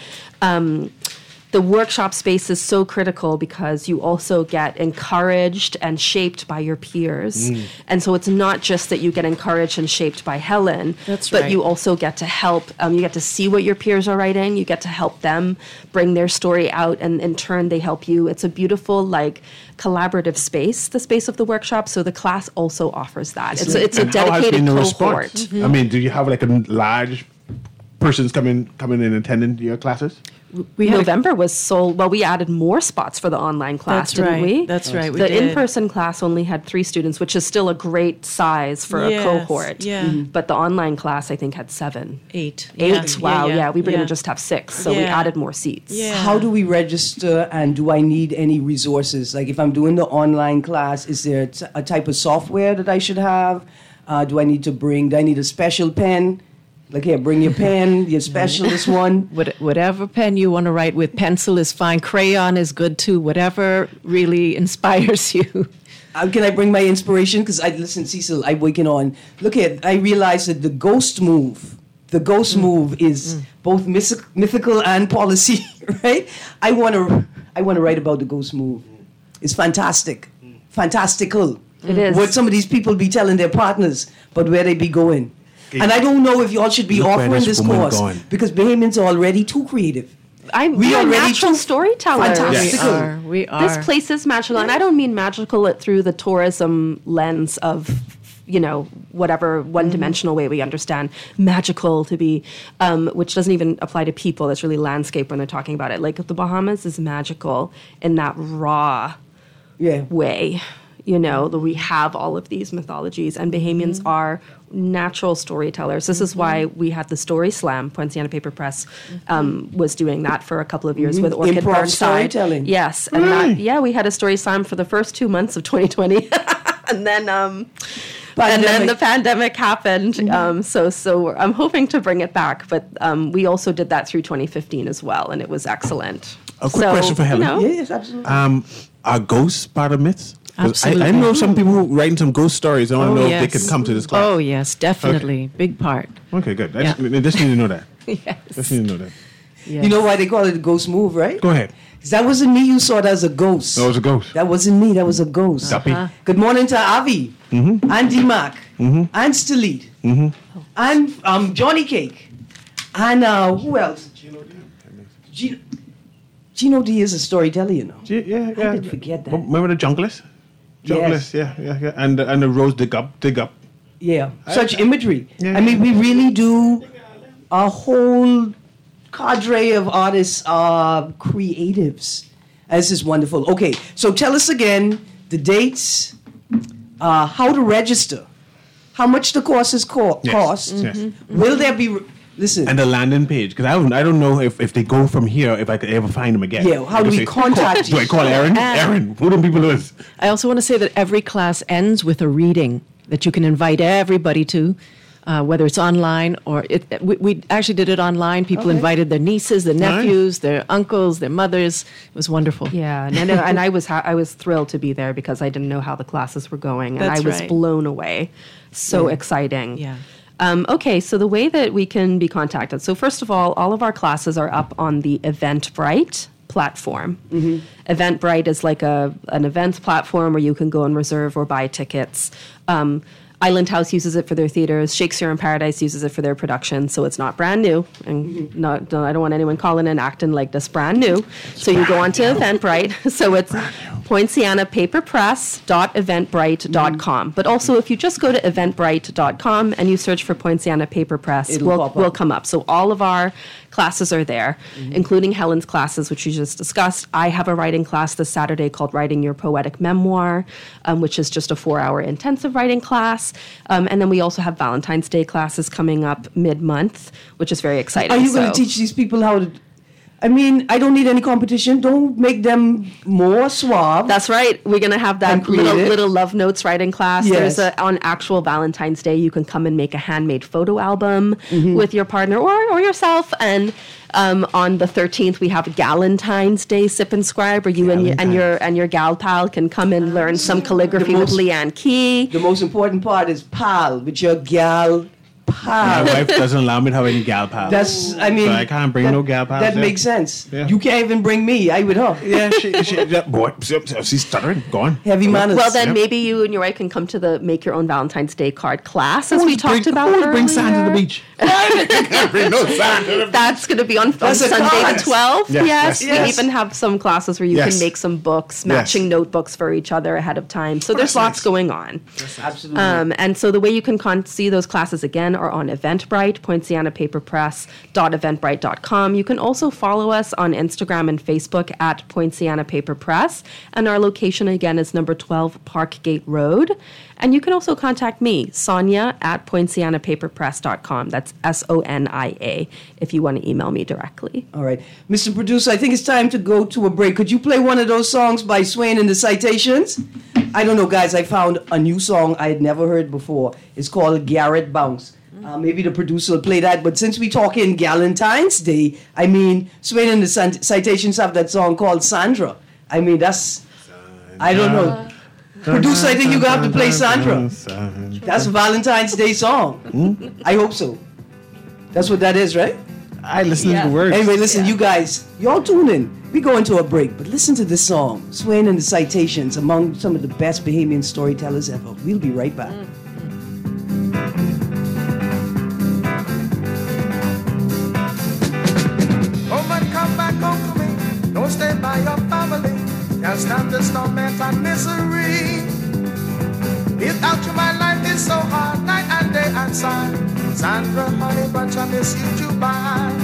Speaker 6: the workshop space is so critical because you also get encouraged and shaped by your peers. And so it's not just that you get encouraged and shaped by Helen, but you also get to help. You get to see what your peers are writing. You get to help them bring their story out, and in turn they help you. It's a beautiful, collaborative space, the space of the workshop. So the class also offers that. It's a dedicated cohort.
Speaker 4: I mean, do you have a large persons coming and attending your classes?
Speaker 6: November was sold. Well, we added more spots for the online class, didn't we?
Speaker 7: That's right.
Speaker 6: The in-person class only had 3 students, which is still a great size for a cohort.
Speaker 7: Yeah.
Speaker 6: But the online class, I think, had 7.
Speaker 7: 8.
Speaker 6: 8? Wow, yeah. We were going to just have 6, so we added more seats.
Speaker 7: Yeah.
Speaker 3: How do we register, and do I need any resources? If I'm doing the online class, is there a type of software that I should have? Do I need a special pen? Here, bring your pen, your specialist one.
Speaker 7: Whatever pen you want to write with. Pencil is fine. Crayon is good too. Whatever really inspires you.
Speaker 3: Can I bring my inspiration? Because listen, Cecil, I'm waking on. Look here, I realized that the ghost move is both mythical and policy, right? I want to write about the ghost move. It's fantastic, fantastical.
Speaker 6: It is.
Speaker 3: What some of these people be telling their partners, but where they be going. And I don't know if y'all should be offering this course because Bahamians are already too creative.
Speaker 6: We are natural storytellers.
Speaker 3: Fantastical.
Speaker 7: We are.
Speaker 6: This place is magical, and I don't mean magical through the tourism lens of, whatever one-dimensional way we understand magical to be, which doesn't even apply to people. It's really landscape when they're talking about it. The Bahamas is magical in that raw way. We have all of these mythologies, and Bahamians are natural storytellers. This is why we had the Story Slam. Poinciana Paper Press was doing that for a couple of years with Orchid
Speaker 3: Improv
Speaker 6: Burnside.
Speaker 3: Storytelling.
Speaker 6: Yes, and we had a Story Slam for the first 2 months of 2020, and then the pandemic happened. So I'm hoping to bring it back, but we also did that through 2015 as well, and it was excellent.
Speaker 4: A quick question for Helen.
Speaker 3: Yes, absolutely.
Speaker 4: Are ghosts part of myths?
Speaker 7: Absolutely.
Speaker 4: I know some people who writing some ghost stories. I want to know if they could come to this class.
Speaker 7: Oh, yes, definitely.
Speaker 4: Okay.
Speaker 7: Big part.
Speaker 4: Okay, good. I just need to know that.
Speaker 7: Yes.
Speaker 4: Just need to know that.
Speaker 7: Yes.
Speaker 3: You know why they call it a ghost move, right?
Speaker 4: Go ahead.
Speaker 3: 'Cause that wasn't me you saw that as a ghost.
Speaker 4: That was a ghost.
Speaker 3: That wasn't me, that was a ghost.
Speaker 4: Duppy.
Speaker 3: Good morning to Avi, and D-Mac, and Stalit, and Johnny Cake, and who else? Gino D is a storyteller, you know.
Speaker 4: Yeah.
Speaker 3: I did forget that.
Speaker 4: Remember the Junglist?
Speaker 3: Yes.
Speaker 4: Yeah. And the Rose dig up.
Speaker 3: Yeah, such imagery.
Speaker 4: Yeah.
Speaker 3: I mean, we really do. A whole cadre of artists are creatives. This is wonderful. Okay, so tell us again the dates, how to register, how much the courses cost.
Speaker 4: Yes.
Speaker 3: Will there be? Listen.
Speaker 4: And the landing page, because I don't know if they go from here, if I could ever find them again.
Speaker 3: Yeah, how do we contact you?
Speaker 4: Do I call Aaron? Aaron, who do people do this?
Speaker 7: I also want to say that every class ends with a reading that you can invite everybody to, whether it's online or we actually did it online. People invited their nieces, their nephews, their uncles, their mothers. It was wonderful.
Speaker 6: Yeah, and I was thrilled to be there because I didn't know how the classes were going, and
Speaker 7: That's
Speaker 6: I was
Speaker 7: right.
Speaker 6: blown away. So exciting.
Speaker 7: Yeah.
Speaker 6: Okay, so the way that we can be contacted. So first of all of our classes are up on the Eventbrite platform. Eventbrite is like an events platform where you can go and reserve or buy tickets. Island House uses it for their theaters. Shakespeare in Paradise uses it for their production, so it's not brand new. And I don't want anyone calling and acting like this brand new. So you go onto Eventbrite. So it's poincianapaperpress.eventbrite.com. But also, if you just go to eventbrite.com and you search for Poinciana Paper Press, we'll come up. So all of our classes are there, including Helen's classes, which we just discussed. I have a writing class this Saturday called Writing Your Poetic Memoir, which is just a 4-hour intensive writing class. And then we also have Valentine's Day classes coming up mid-month, which is very exciting.
Speaker 3: Are you going to teach these people how to? I mean, I don't need any competition. Don't make them more suave.
Speaker 6: That's right. We're going to have that little love notes writing class.
Speaker 3: Yes.
Speaker 6: There's on actual Valentine's Day, you can come and make a handmade photo album with your partner or yourself. And on the 13th, we have Galentine's Day Sip and Scribe, where you and your gal pal can come and learn some calligraphy with Leanne Key.
Speaker 3: The most important part is pal with your gal pal.
Speaker 4: My wife doesn't allow me to have any gal pals.
Speaker 3: So
Speaker 4: I can't bring no gal pals.
Speaker 3: That
Speaker 4: there.
Speaker 3: makes sense.
Speaker 4: Yeah.
Speaker 3: You can't even bring me. I with her.
Speaker 4: Yeah, she's stuttering. Go on.
Speaker 3: Heavy manners.
Speaker 6: Well, then maybe you and your wife can come to the Make Your Own Valentine's Day card class, as we talked about
Speaker 4: Who
Speaker 6: earlier.
Speaker 4: would bring sand to the beach? I can't bring no sand to the beach.
Speaker 6: That's going to be on
Speaker 3: That's a
Speaker 6: Sunday
Speaker 3: card.
Speaker 6: the 12th.
Speaker 4: Yes.
Speaker 6: We even have some classes where you can make some books, matching notebooks for each other ahead of time. So there's lots going on.
Speaker 3: Absolutely.
Speaker 6: And so the way you can see those classes again are on Eventbrite, poincianapaperpress.eventbrite.com. You can also follow us on Instagram and Facebook at Poinciana Paper Press. And our location again is number 12 Parkgate Road. And you can also contact me, Sonia, at poincianapaperpress.com. That's SONIA, if you want to email me directly.
Speaker 3: All right. Mr. Producer, I think it's time to go to a break. Could you play one of those songs by Swain and the Citations? I don't know, guys. I found a new song I had never heard before. It's called Garrett Bounce. Maybe the producer will play that. But since we talk in Galentine's Day, I mean, Swain and the Citations have that song called Sandra. I mean, that's... I don't know. Producer, I think you're going to have to play Sandra. That's a Valentine's Day song. I hope so. That's what that is, right?
Speaker 4: I listen to the words.
Speaker 3: Anyway, listen, you guys, y'all tune in. We go into a break, but listen to this song, Swain and the Citations, among some of the best Bahamian storytellers ever. We'll be right back.
Speaker 2: Oh, man, come back home to me. Don't stay by your family. Can't stand this torment and misery. Without you, my life is so hard, night and day and sad. Sandra, honey, but I miss you too bad.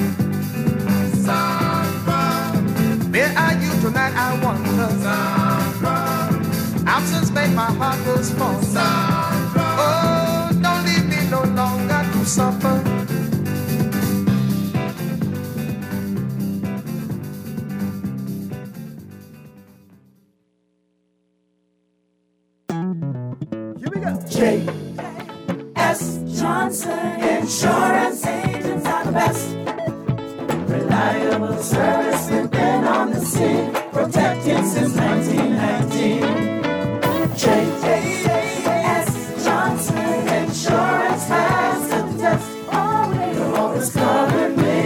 Speaker 2: Sandra, where are you tonight? I wonder. Sandra, absence make my heart go small. Sandra, oh, don't leave me no longer to suffer.
Speaker 9: J.S. Johnson Insurance Agents are the best. Reliable service, we've been on the scene, protecting since 1919. J.S. Johnson Insurance has the test. Always covered me.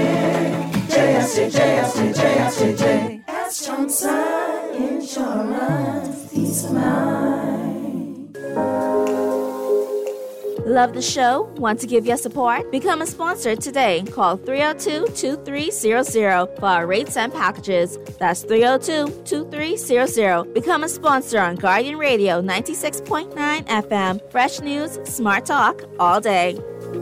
Speaker 10: Love the show? Want to give your support? Become a sponsor today. Call 302-2300 for our rates and packages. That's 302-2300. Become a sponsor on Guardian Radio 96.9 FM. Fresh news, smart talk, all day.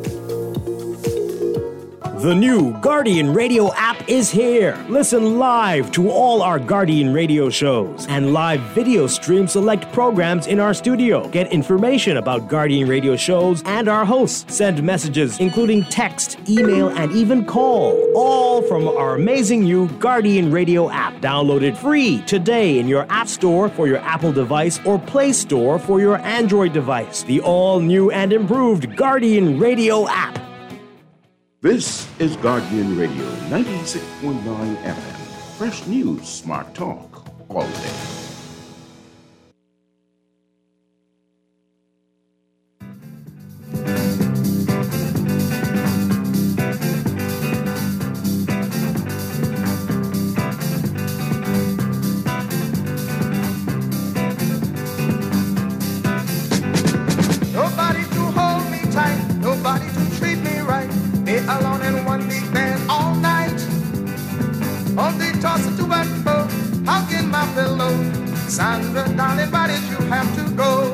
Speaker 11: The new Guardian Radio app is here. Listen live to all our Guardian Radio shows and live video stream select programs in our studio. Get information about Guardian Radio shows and our hosts. Send messages, including text, email, and even call. All from our amazing new Guardian Radio app. Download it free today in your App Store for your Apple device or Play Store for your Android device. The all-new and improved Guardian Radio app.
Speaker 12: This is Guardian Radio 96.9 FM. Fresh news, smart talk, all day.
Speaker 2: Nobody to hold me tight, nobody to treat me right. Me alone in one big bed all night. On the tosser to and fro, how can my pillow? Sandra, darling, why did you have to go?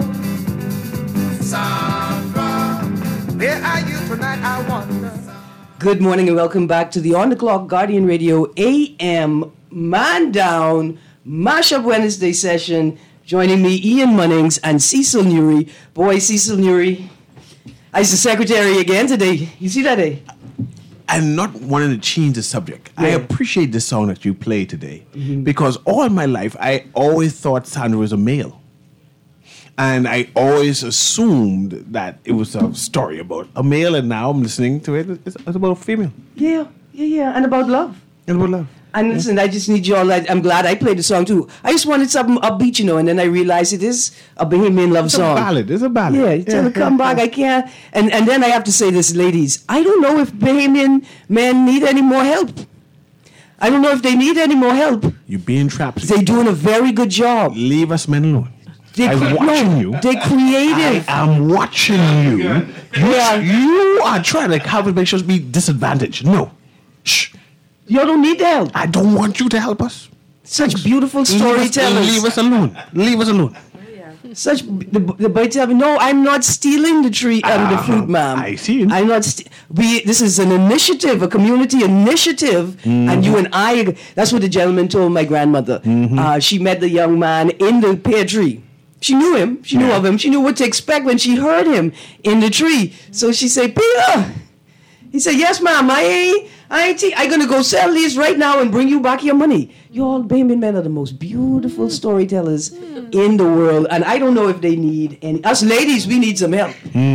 Speaker 2: Sandra, where are you tonight, I wonder?
Speaker 3: Good morning and welcome back to the On the Clock Guardian Radio AM Man Down Mashup Wednesday session. Joining me, Ian Munnings and Cecil Newry. Boy, Cecil Newry, I's the secretary again today. You see that, eh?
Speaker 4: I'm not wanting to change the subject. Yeah. I appreciate the song that you played today because all my life I always thought Sandra was a male. And I always assumed that it was a story about a male, and now I'm listening to it. It's about a female.
Speaker 3: Yeah. And about love.
Speaker 4: And about love.
Speaker 3: And listen, I just need you all. I'm glad I played the song too. I just wanted something upbeat, and then I realized it is a Bahamian love song.
Speaker 4: It's a ballad.
Speaker 3: Yeah, tell her come back. I can't. And then I have to say this, ladies. I don't know if Bahamian men need any more help. I don't know if they need any more help.
Speaker 4: You're being trapped.
Speaker 3: They're doing a very good job.
Speaker 4: Leave us men alone. I'm watching you.
Speaker 3: They're creative.
Speaker 4: I am watching you.
Speaker 3: Yeah.
Speaker 4: You are trying to help us make us be disadvantaged. No. Shh.
Speaker 3: You don't need the help.
Speaker 4: I don't want you to help us.
Speaker 3: Such beautiful storytellers.
Speaker 4: Leave us alone. Leave us alone.
Speaker 3: Such the boy tell me, no, I'm not stealing the tree, the fruit, ma'am.
Speaker 4: I see it.
Speaker 3: I'm not. This is an initiative, a community initiative, and you and I. That's what the gentleman told my grandmother. She met the young man in the pear tree. She knew him. She knew of him. She knew what to expect when she heard him in the tree. So she said, Peter. He said, yes, ma'am. I gonna go sell these right now and bring you back your money. You all Bahamian men are the most beautiful storytellers in the world, and I don't know if they need any. Us ladies, we need some help.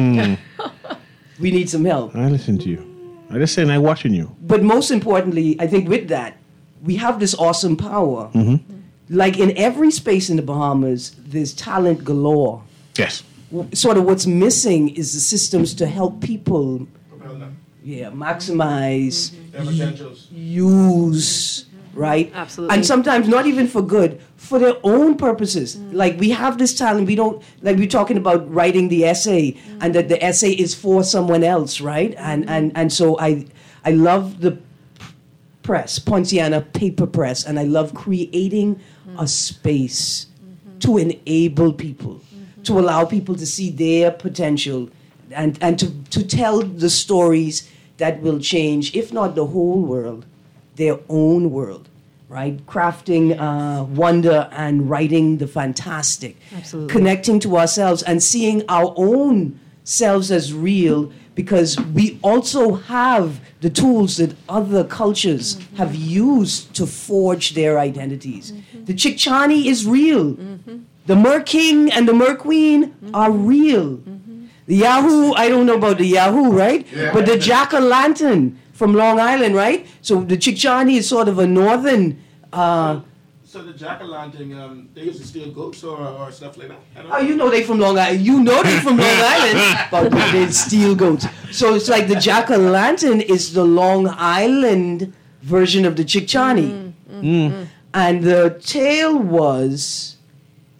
Speaker 3: We need some help.
Speaker 4: I listen to you. I just saying, I'm watching you.
Speaker 3: But most importantly, I think with that, we have this awesome power. Like in every space in the Bahamas, there's talent galore.
Speaker 4: Yes.
Speaker 3: Sort of what's missing is the systems to help people. Maximize, use, right?
Speaker 6: Absolutely.
Speaker 3: And sometimes not even for good, for their own purposes. Like we have this talent, we don't, like we're talking about writing the essay and that the essay is for someone else, right? And so I love the press, Poinciana Paper Press, and I love creating a space to enable people, to allow people to see their potential and to tell the stories that will change, if not the whole world, their own world, right? Crafting wonder and writing the fantastic.
Speaker 6: Absolutely.
Speaker 3: Connecting to ourselves and seeing our own selves as real, because we also have the tools that other cultures have used to forge their identities. The Chicchani is real. The Mer King and the Mer Queen are real. The Yahoo, I don't know about the Yahoo, right? Yeah. But the Jack-o'-lantern from Long Island, right? So the Chicchani is sort of a northern...
Speaker 5: So the Jack-o'-lantern, they used to steal goats or stuff like that?
Speaker 3: Oh, you know they from Long Island. You know they from Long Island, but they steal goats. So it's like the Jack-o'-lantern is the Long Island version of the Chicchani. And the tale was...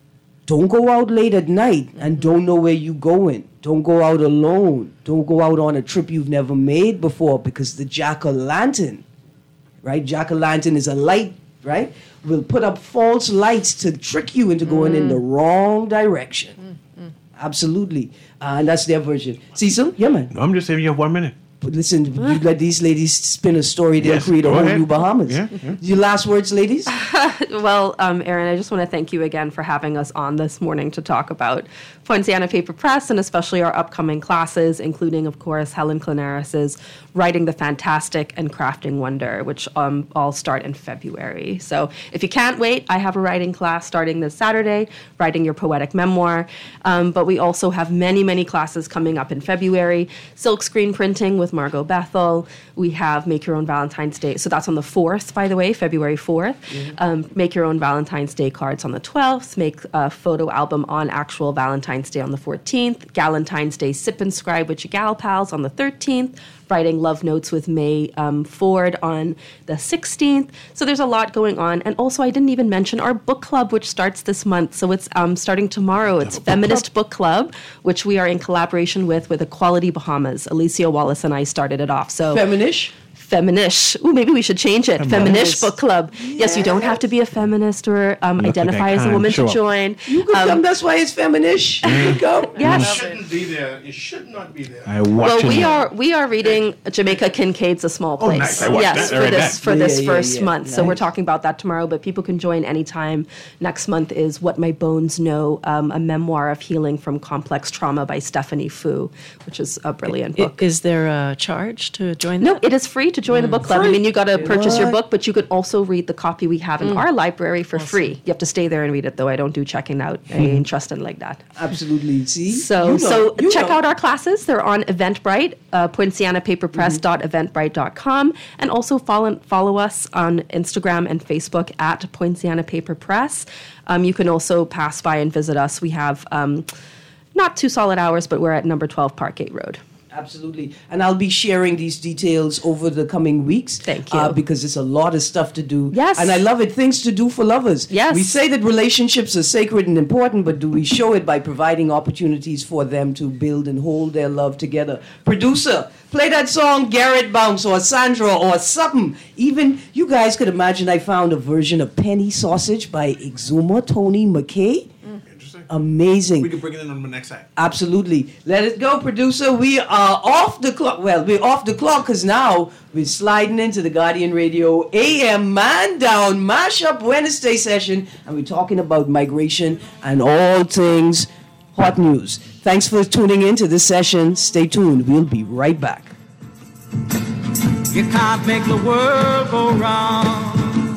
Speaker 3: don't go out late at night and don't know where you're going. Don't go out alone. Don't go out on a trip you've never made before, because the jack-o'-lantern, right? Jack-o'-lantern is a light, right? Will put up false lights to trick you into going in the wrong direction. Absolutely. And that's their version. Cecil? Yeah, man.
Speaker 4: No, I'm just saying you have 1 minute.
Speaker 3: But listen, you let these ladies spin a story, they'll create a whole new Bahamas.
Speaker 4: Yeah.
Speaker 3: Your last words, ladies?
Speaker 6: Well, Aaron, I just want to thank you again for having us on this morning to talk about Poinciana Paper Press and especially our upcoming classes, including, of course, Helen Clanaris's Writing the Fantastic and Crafting Wonder, which all start in February. So if you can't wait, I have a writing class starting this Saturday, Writing Your Poetic Memoir. But we also have many, many classes coming up in February. Silk screen printing with Margot Bethel. We have Make Your Own Valentine's Day. So that's on the 4th, by the way, February 4th. Make Your Own Valentine's Day cards on the 12th. Make a photo album on actual Valentine's Day on the 14th. Galentine's Day Sip and Scribe with your gal pals on the 13th. Writing love notes with May Ford on the 16th. So there's a lot going on. And also, I didn't even mention our book club, which starts this month. So it's starting tomorrow. It's Feminist Book Club, which we are in collaboration with Equality Bahamas. Alicia Wallace and I started it off. So
Speaker 3: Feminish?
Speaker 6: Feminish. Ooh, maybe we should change it. Feminish Book Club. Yes, you don't have to be a feminist or identify as a woman to join.
Speaker 3: You can come. That's why it's Feminish. You can come.
Speaker 6: Yes.
Speaker 5: It shouldn't be there. It should not be there.
Speaker 6: Well, we are reading Jamaica Kincaid's A Small Place.
Speaker 4: Nice. I watched that.
Speaker 6: For this first month.
Speaker 3: Nice.
Speaker 6: So we're talking about that tomorrow, but people can join anytime. Next month is What My Bones Know, a memoir of healing from complex trauma by Stephanie Fu, which is a brilliant book.
Speaker 7: Is there a charge to join
Speaker 6: No,
Speaker 7: that?
Speaker 6: it is free to join the book club. I mean, you got to purchase your book, but you could also read the copy we have in our library for free. You have to stay there and read it, though. I don't do checking out. I ain't trusting like that.
Speaker 3: Absolutely. See?
Speaker 6: So check out our classes. They're on Eventbrite, poincianapaperpress.eventbrite.com, and also follow us on Instagram and Facebook at Poinciana Paper Press. You can also pass by and visit us. We have not 2 solid hours, but we're at number 12 Parkgate Road.
Speaker 3: Absolutely. And I'll be sharing these details over the coming weeks.
Speaker 6: Thank you.
Speaker 3: Because it's a lot of stuff to do.
Speaker 6: Yes.
Speaker 3: And I love it. Things to do for lovers.
Speaker 6: Yes.
Speaker 3: We say that relationships are sacred and important, but do we show it by providing opportunities for them to build and hold their love together? Producer, play that song, Garrett Bounce or Sandra or something. Even you guys could imagine I found a version of Penny Sausage by Exuma Tony McKay. Amazing.
Speaker 4: We can bring it in on the next side.
Speaker 3: Absolutely. Let it go, producer. We are off the clock. Well, we're off the clock because now we're sliding into the Guardian Radio AM Man Down Mashup Wednesday session, and we're talking about migration and all things hot news. Thanks for tuning in to this session. Stay tuned. We'll be right back.
Speaker 9: You can't make the world go round.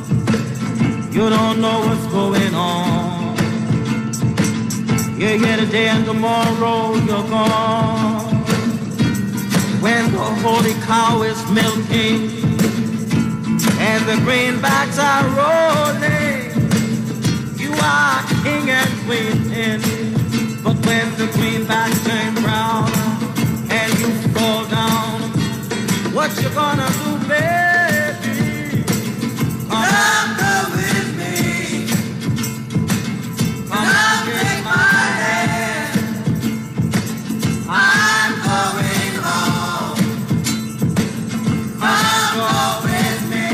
Speaker 9: You don't know what's going on. You're here today and tomorrow you're gone. When the holy cow is milking and the greenbacks are rolling, you are king and queen. But when the greenbacks turn brown and you fall down, what you gonna do, baby? Come go with me. Come take my hand. I'm going home. Come go with me.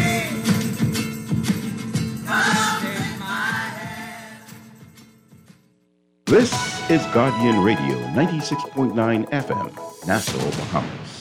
Speaker 9: Come take my hand.
Speaker 12: This is Guardian Radio 96.9 FM, Nassau, Bahamas.